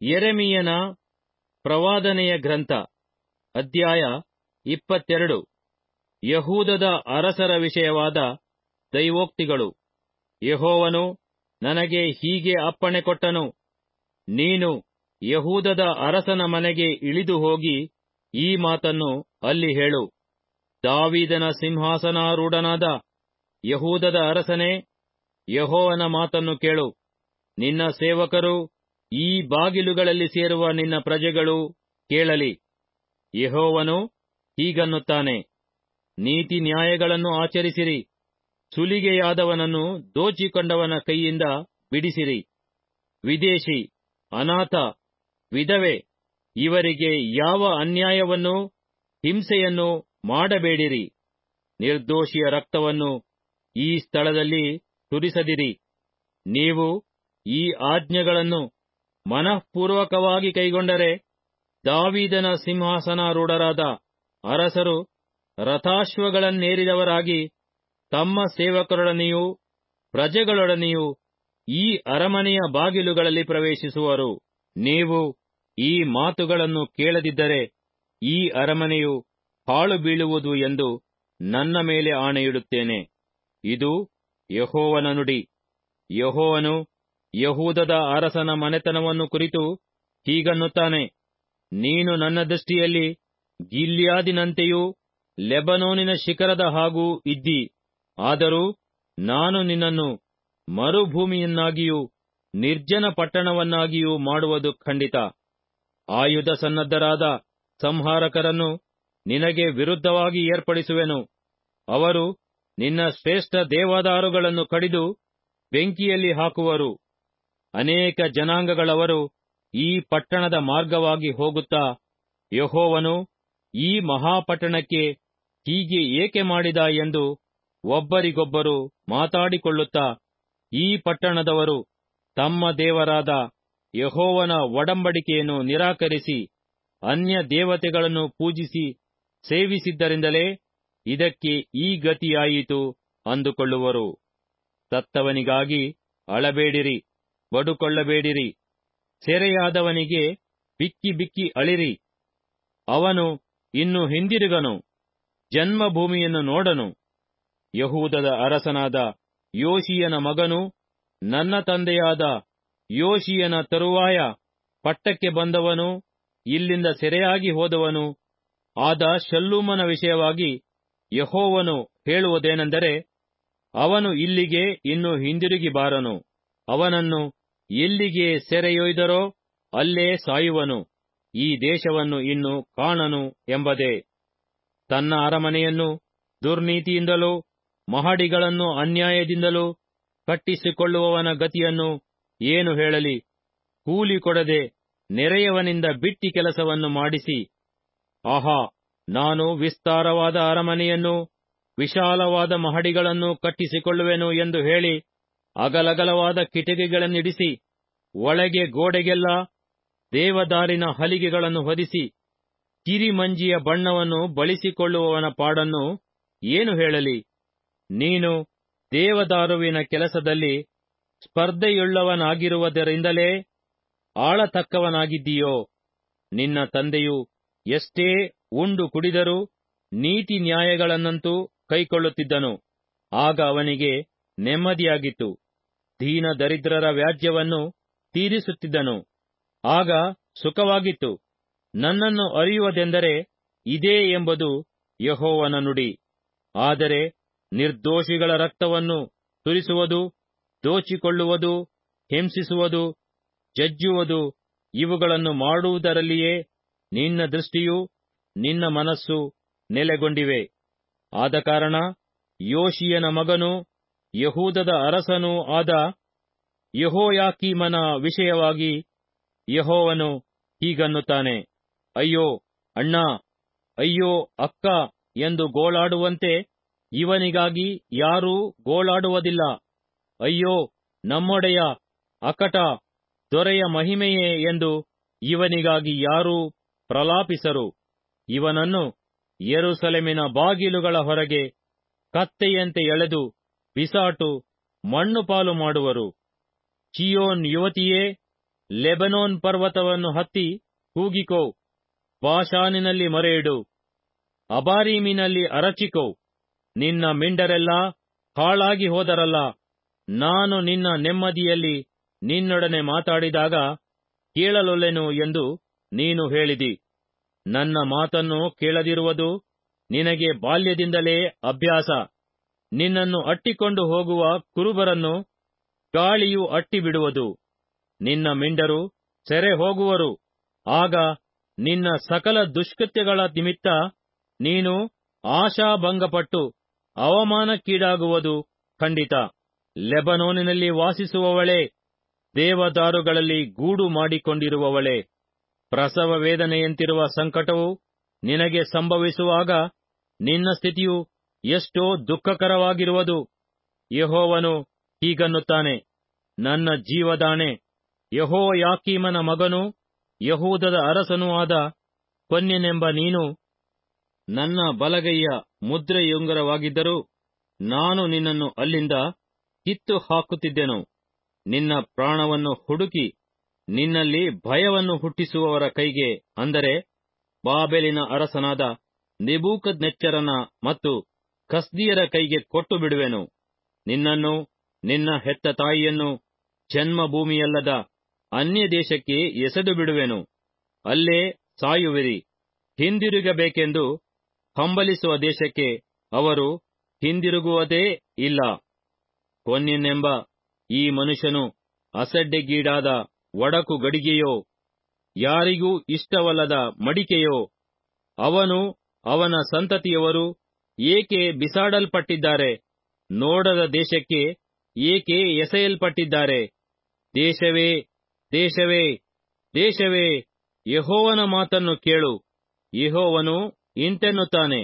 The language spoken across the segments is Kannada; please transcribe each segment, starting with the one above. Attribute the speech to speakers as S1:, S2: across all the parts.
S1: ಯೆರೆಮೀಯನ ಪ್ರವಾದನೆಯ ಗ್ರಂಥ, ಅಧ್ಯಾಯ 22. ಯೆಹೂದದ ಅರಸರ ವಿಷಯವಾದ ದೈವೋಕ್ತಿಗಳು. ಯೆಹೋವನು ನನಗೆ ಹೀಗೆ ಅಪ್ಪಣೆ ಕೊಟ್ಟನು, ನೀನು ಯೆಹೂದದ ಅರಸನ ಮನೆಗೆ ಇಳಿದು ಹೋಗಿ ಈ ಮಾತನ್ನು ಅಲ್ಲಿ ಹೇಳು. ದಾವೀದನ ಸಿಂಹಾಸನಾರೂಢನಾದ ಯೆಹೂದದ ಅರಸನೇ, ಯೆಹೋವನ ಮಾತನ್ನು ಕೇಳು. ನಿನ್ನ ಸೇವಕರು, ಈ ಬಾಗಿಲುಗಳಲ್ಲಿ ಸೇರುವ ನಿನ್ನ ಪ್ರಜೆಗಳು ಕೇಳಲಿ. ಯೆಹೋವನು ಹೀಗನ್ನುತ್ತಾನೆ, ನೀತಿ ನ್ಯಾಯಗಳನ್ನು ಆಚರಿಸಿರಿ. ಸುಲಿಗೆಯಾದವನನ್ನು ದೋಚಿಕೊಂಡವನ ಕೈಯಿಂದ ಬಿಡಿಸಿರಿ. ವಿದೇಶಿ, ಅನಾಥ, ವಿಧವೆ ಇವರಿಗೆ ಯಾವ ಅನ್ಯಾಯವನ್ನೂ ಹಿಂಸೆಯನ್ನು ಮಾಡಬೇಡಿರಿ. ನಿರ್ದೋಷಿಯ ರಕ್ತವನ್ನು ಈ ಸ್ಥಳದಲ್ಲಿ ಸುರಿಸದಿರಿ. ನೀವು ಈ ಆಜ್ಞೆಗಳನ್ನು ಮನಃಪೂರ್ವಕವಾಗಿ ಕೈಗೊಂಡರೆ ದಾವೀದನ ಸಿಂಹಾಸನಾರೂಢರಾದ ಅರಸರು ರಥಾಶ್ವಗಳನ್ನೇರಿದವರಾಗಿ ತಮ್ಮ ಸೇವಕರೊಡನೆಯೂ ಪ್ರಜೆಗಳೊಡನೆಯೂ ಈ ಅರಮನೆಯ ಬಾಗಿಲುಗಳಲ್ಲಿ ಪ್ರವೇಶಿಸುವರು. ನೀವು ಈ ಮಾತುಗಳನ್ನು ಕೇಳದಿದ್ದರೆ ಈ ಅರಮನೆಯು ಹಾಳು ಬೀಳುವುದು ಎಂದು ನನ್ನ ಮೇಲೆ ಆಣೆಯಿಡುತ್ತೇನೆ. ಇದು ಯೆಹೋವನ ನುಡಿ. ಯೆಹೋವನು ಯೆಹೂದದ ಅರಸನ ಮನೆತನವನ್ನು ಕುರಿತು ಹೀಗನ್ನುತ್ತಾನೆ, ನೀನು ನನ್ನ ದೃಷ್ಟಿಯಲ್ಲಿ ಗಿಲ್ಯಾದಿನಂತೆಯೂ ಲೆಬನೋನಿನ ಶಿಖರದ ಹಾಗೂ ಇದ್ದಿ. ಆದರೂ ನಾನು ನಿನ್ನನ್ನು ಮರುಭೂಮಿಯನ್ನಾಗಿಯೂ ನಿರ್ಜನ ಪಟ್ಟಣವನ್ನಾಗಿಯೂ ಮಾಡುವುದು ಖಂಡಿತ. ಆಯುಧ ಸನ್ನದ್ಧರಾದ ಸಂಹಾರಕರನ್ನು ನಿನಗೆ ವಿರುದ್ಧವಾಗಿ ಏರ್ಪಡಿಸುವೆನು. ಅವರು ನಿನ್ನ ಶ್ರೇಷ್ಠ ದೇವದಾರುಗಳನ್ನು ಕಡಿದು ಬೆಂಕಿಯಲ್ಲಿ ಹಾಕುವರು. ಅನೇಕ ಜನಾಂಗಗಳವರು ಈ ಪಟ್ಟಣದ ಮಾರ್ಗವಾಗಿ ಹೋಗುತ್ತಾ, ಯೆಹೋವನು ಈ ಮಹಾಪಟ್ಟಣಕ್ಕೆ ಹೀಗೆ ಏಕೆ ಮಾಡಿದ ಎಂದು ಒಬ್ಬರಿಗೊಬ್ಬರು ಮಾತಾಡಿಕೊಳ್ಳುತ್ತಾ, ಈ ಪಟ್ಟಣದವರು ತಮ್ಮ ದೇವರಾದ ಯೆಹೋವನ ಒಡಂಬಡಿಕೆಯನ್ನು ನಿರಾಕರಿಸಿ ಅನ್ಯ ದೇವತೆಗಳನ್ನು ಪೂಜಿಸಿ ಸೇವಿಸಿದ್ದರಿಂದಲೇ ಇದಕ್ಕೆ ಈ ಗತಿಯಾಯಿತು ಅಂದುಕೊಳ್ಳುವರು. ಸತ್ತವನಿಗಾಗಿ ಅಳಬೇಡಿರಿ, ಬಡುಕೊಳ್ಳಬೇಡಿರಿ. ಸೆರೆಯಾದವನಿಗೆ ಬಿಕ್ಕಿ ಬಿಕ್ಕಿ ಅಳಿರಿ. ಅವನು ಇನ್ನು ಹಿಂದಿರುಗನು, ಜನ್ಮಭೂಮಿಯನ್ನು ನೋಡನು. ಯೆಹೂದದ ಅರಸನಾದ ಯೋಷೀಯನ ಮಗನೂ ನನ್ನ ತಂದೆಯಾದ ಯೋಷೀಯನ ತರುವಾಯ ಪಟ್ಟಕ್ಕೆ ಬಂದವನು, ಇಲ್ಲಿಂದ ಸೆರೆಯಾಗಿ ಹೋದವನು ಆದ ಶಲ್ಲೂಮನ ವಿಷಯವಾಗಿ ಯೆಹೋವನು ಹೇಳುವುದೇನೆಂದರೆ, ಅವನು ಇಲ್ಲಿಗೆ ಇನ್ನು ಹಿಂದಿರುಗಿ ಬಾರನು. ಅವನನ್ನು ಎಲ್ಲಿಗೆ ಸೆರೆಯೊಯ್ದರೋ ಅಲ್ಲೇ ಸಾಯುವನು. ಈ ದೇಶವನ್ನು ಇನ್ನು ಕಾಣನು ಎಂಬುದೇ. ತನ್ನ ಅರಮನೆಯನ್ನು ದುರ್ನೀತಿಯಿಂದಲೂ ಮಹಡಿಗಳನ್ನು ಅನ್ಯಾಯದಿಂದಲೂ ಕಟ್ಟಿಸಿಕೊಳ್ಳುವವನ ಗತಿಯನ್ನು ಏನು ಹೇಳಲಿ? ಕೂಲಿ ಕೊಡದೆ ನೆರೆಯವನಿಂದ ಬಿಟ್ಟಿ ಕೆಲಸವನ್ನು ಮಾಡಿಸಿ, ಆಹಾ, ನಾನು ವಿಸ್ತಾರವಾದ ಅರಮನೆಯನ್ನು ವಿಶಾಲವಾದ ಮಹಡಿಗಳನ್ನು ಕಟ್ಟಿಸಿಕೊಳ್ಳುವೆನು ಎಂದು ಹೇಳಿ ಅಗಲಗಲವಾದ ಕಿಟಕಿಗಳನ್ನಿಡಿಸಿ ಒಳಗೆ ಗೋಡೆಗೆಲ್ಲ ದೇವದಾರಿನ ಹಲಿಗೆಗಳನ್ನು ಹೊದಿಸಿ ಕಿರಿಮಂಜಿಯ ಬಣ್ಣವನ್ನು ಬಳಿಸಿಕೊಳ್ಳುವವನ ಪಾಡನ್ನು ಏನು ಹೇಳಲಿ? ನೀನು ದೇವದಾರುವಿನ ಕೆಲಸದಲ್ಲಿ ಸ್ಪರ್ಧೆಯುಳ್ಳವನಾಗಿರುವುದರಿಂದಲೇ ಆಳತಕ್ಕವನಾಗಿದ್ದೀಯೋ? ನಿನ್ನ ತಂದೆಯು ಎಷ್ಟೇ ಉಂಡು ಕುಡಿದರೂ ನೀತಿ ನ್ಯಾಯಗಳನ್ನಂತೂ ಕೈಕೊಳ್ಳುತ್ತಿದ್ದನು. ಆಗ ಅವನಿಗೆ ನೆಮ್ಮದಿಯಾಗಿತ್ತು. ದೀನ ದರಿದ್ರರ ವ್ಯಾಜ್ಯವನ್ನು ತೀರಿಸುತ್ತಿದ್ದನು. ಆಗ ಸುಖವಾಗಿತ್ತು. ನನ್ನನ್ನು ಅರಿಯುವುದೆಂದರೆ ಇದೇ ಎಂಬುದು ಯೆಹೋವನ ನುಡಿ. ಆದರೆ ನಿರ್ದೋಷಿಗಳ ರಕ್ತವನ್ನು ಸುರಿಸುವುದು, ದೋಚಿಕೊಳ್ಳುವುದು, ಹಿಂಸಿಸುವುದು, ಜಜ್ಜುವುದು ಇವುಗಳನ್ನು ಮಾಡುವುದರಲ್ಲಿಯೇ ನಿನ್ನ ದೃಷ್ಟಿಯೂ ನಿನ್ನ ಮನಸ್ಸು ನೆಲೆಗೊಂಡಿವೆ. ಆದಕಾರಣ ಯೋಷೀಯನ ಮಗನೂ ಯೆಹೂದದ ಅರಸನೂ ಆದ ಯೆಹೋಯಾಕೀಮನ ವಿಷಯವಾಗಿ ಯೆಹೋವನು ಹೀಗನ್ನುತ್ತಾನೆ, ಅಯ್ಯೋ ಅಣ್ಣ, ಅಯ್ಯೋ ಅಕ್ಕ ಎಂದು ಗೋಳಾಡುವಂತೆ ಇವನಿಗಾಗಿ ಯಾರೂ ಗೋಳಾಡುವುದಿಲ್ಲ. ಅಯ್ಯೋ ನಮ್ಮೊಡೆಯ, ಅಕಟ, ದೊರೆಯ ಮಹಿಮೆಯೇ ಎಂದು ಇವನಿಗಾಗಿ ಯಾರೂ ಪ್ರಲಾಪಿಸರು. ಇವನನ್ನು ಯೆರೂಸಲೇಮಿನ ಬಾಗಿಲುಗಳ ಹೊರಗೆ ಕತ್ತೆಯಂತೆ ಎಳೆದು ಬಿಸಾಟು ಮಣ್ಣುಪಾಲು ಮಾಡುವರು. ಚೀಯೋನ್ ಯುವತಿಯೇ, ಲೆಬನೋನ್ ಪರ್ವತವನ್ನು ಹತ್ತಿ ಕೂಗಿಕೋ, ಬಾಷಾನಿನಲ್ಲಿ ಮೊರೆಯಿಡು, ಅಬಾರೀಮಿನಲ್ಲಿ ಅರಚಿಕೋ. ನಿನ್ನ ಮಿಂಡರೆಲ್ಲಾ ಹಾಳಾಗಿ ಹೋದರಲ್ಲ. ನಾನು ನಿನ್ನ ನೆಮ್ಮದಿಯಲ್ಲಿ ನಿನ್ನೊಡನೆ ಮಾತಾಡಿದಾಗ ಕೇಳಲೊಲ್ಲೆನು ಎಂದು ನೀನು ಹೇಳಿದಿ. ನನ್ನ ಮಾತನ್ನು ಕೇಳದಿರುವುದು ನಿನಗೆ ಬಾಲ್ಯದಿಂದಲೇ ಅಭ್ಯಾಸ. ನಿನ್ನನ್ನು ಅಟ್ಟಿಕೊಂಡು ಹೋಗುವ ಕುರುಬರನ್ನು ಗಾಳಿಯು ಅಟ್ಟಿಬಿಡುವುದು. ನಿನ್ನ ಮಿಂಡರು ಸೆರೆ ಹೋಗುವರು. ಆಗ ನಿನ್ನ ಸಕಲ ದುಷ್ಕೃತ್ಯಗಳ ನಿಮಿತ್ತ ನೀನು ಆಶಾಭಂಗಪಟ್ಟು ಅವಮಾನಕ್ಕೀಡಾಗುವುದು ಖಂಡಿತ. ಲೆಬನೋನಿನಲ್ಲಿ ವಾಸಿಸುವವಳೇ, ದೇವದಾರುಗಳಲ್ಲಿ ಗೂಡು ಮಾಡಿಕೊಂಡಿರುವವಳೇ, ಪ್ರಸವ ವೇದನೆಯಂತಿರುವ ಸಂಕಟವು ನಿನಗೆ ಸಂಭವಿಸುವಾಗ ನಿನ್ನ ಸ್ಥಿತಿಯು ಎಷ್ಟೋ ದುಃಖಕರವಾಗಿರುವುದು. ಯೆಹೋವನು ಹೀಗನ್ನುತ್ತಾನೆ, ನನ್ನ ಜೀವದಾಣೆ, ಯೆಹೋಯಾಕೀಮನ ಮಗನೂ ಯಹೂದದ ಅರಸನೂ ಆದ ಕೊನ್ಯನೆಂಬ ನೀನು ನನ್ನ ಬಲಗೈಯ ಮುದ್ರೆಯುಂಗರವಾಗಿದ್ದರೂ ನಾನು ನಿನ್ನನ್ನು ಅಲ್ಲಿಂದ ಕಿತ್ತು ಹಾಕುತ್ತಿದ್ದೆನು. ನಿನ್ನ ಪ್ರಾಣವನ್ನು ಹುಡುಕಿ ನಿನ್ನಲ್ಲಿ ಭಯವನ್ನು ಹುಟ್ಟಿಸುವವರ ಕೈಗೆ, ಅಂದರೆ ಬಾಬೆಲಿನ ಅರಸನಾದ ನೆಬೂಕದ್ನೆಚ್ಚರನ ಮತ್ತು ಕಸ್ದೀಯರ ಕೈಗೆ ಕೊಟ್ಟು ಬಿಡುವೆನು. ನಿನ್ನನ್ನು, ನಿನ್ನ ಹೆತ್ತ ತಾಯಿಯನ್ನು ಜನ್ಮಭೂಮಿಯಲ್ಲದ ಅನ್ಯ ದೇಶಕ್ಕೆ ಎಸೆದು ಬಿಡುವೆನು. ಅಲ್ಲೇ ಸಾಯುವಿರಿ. ಹಿಂದಿರುಗಬೇಕೆಂದು ಹಂಬಲಿಸುವ ದೇಶಕ್ಕೆ ಅವರು ಹಿಂದಿರುಗುವುದೇ ಇಲ್ಲ. ಕೊನ್ಯನೆಂಬ ಈ ಮನುಷ್ಯನು ಅಸಡ್ಡೆಗೀಡಾದ ಒಡಕು ಗಡಿಗೆಯೋ, ಯಾರಿಗೂ ಇಷ್ಟವಲ್ಲದ ಮಡಿಕೆಯೋ. ಅವನು, ಅವನ ಸಂತತಿಯವರು ಏಕೆ ಬಿಸಾಡಲ್ಪಟ್ಟಿದ್ದಾರೆ? ನೋಡದ ದೇಶಕ್ಕೆ ಏಕೆ ಎಸೆಯಲ್ಪಟ್ಟಿದ್ದಾರೆ? ದೇಶವೇ, ದೇಶವೇ, ದೇಶವೇ, ಯೆಹೋವನ ಮಾತನ್ನು ಕೇಳು. ಯೆಹೋವನು ಇಂತೆನ್ನುತ್ತಾನೆ,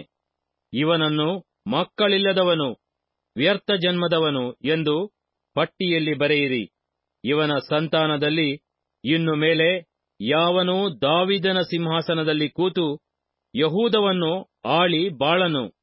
S1: ಇವನನ್ನು ಮಕ್ಕಳಿಲ್ಲದವನು, ವ್ಯರ್ಥ ಜನ್ಮದವನು ಎಂದು ಪಟ್ಟಿಯಲ್ಲಿ ಬರೆಯಿರಿ. ಇವನ ಸಂತಾನದಲ್ಲಿ ಇನ್ನು ಮೇಲೆ ಯಾವನೂ ದಾವೀದನ ಸಿಂಹಾಸನದಲ್ಲಿ ಕೂತು ಯಹೂದವನ್ನು ಆಳಿ ಬಾಳನು.